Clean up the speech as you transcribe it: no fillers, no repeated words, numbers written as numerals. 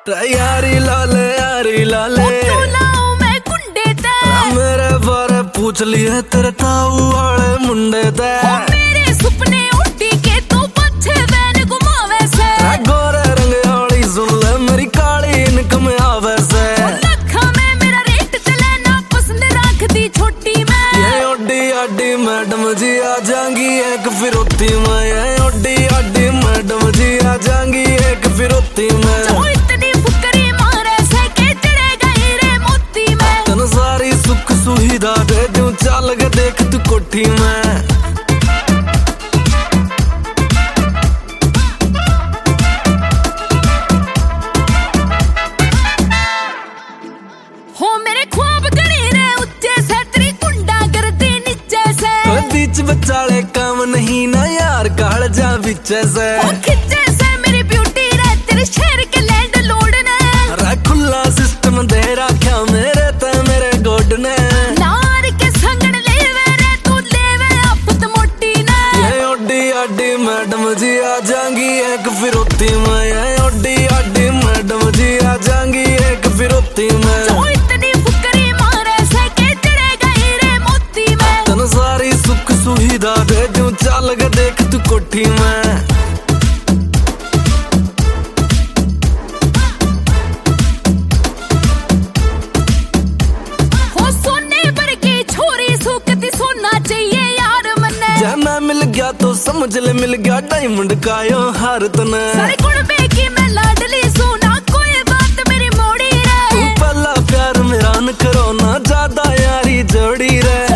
यारी लाले मैं कुंडे ते मेरे बारे पूछ लिए तेरे ताऊ वाले मुंडे ते मेरे सुपने उड़ी के तू पछे बैन घुमावे से गोरे रंग वाली सुन ले मेरी काली इनकम आवे से लखा में मेरा रेट चले ना पसंद रख दी छोटी मैं ये ओडी आडी मैडम जी आ जाएंगी एक फिरौती में ये ओडी आडी मैडम जी आ जाएंगी एक फिरौती में सुविधा दे दूं चल के देख तू कोठी में हो मेरे ख्वाब गणे रे ऊंचे से तेरी कुंडा करती नीचे से बीच बचाले काम नहीं ना यार काल जा बीचे से खिंचे से मेरी ब्यूटी रे तेरे शहर के लैंड लोड ने खुला सिस्टम दे रखा मेरे ते मेरे गोड ने मैडम जी आ जाएंगी एक फिरौती में ये ओडी आडी मैडम जी आ जाएंगी एक फिरौती में इतनी फुकरी मारे से के चढ़े गई रे मोती में तन सारी सुख सुविधा दे दूं चल के देख तू कोठी में हो सोने भर की छोरी सूखती सोना चाहिए यार मन्ने जाना मिल गया तो समझ ले मिल गया डायमंड का यो हार तने सारे गुण पे की मैं लाडली सुना कोई बात मेरी मोड़ी रे पहला प्यार मेरा न करो ना ज्यादा यारी जोड़ी रे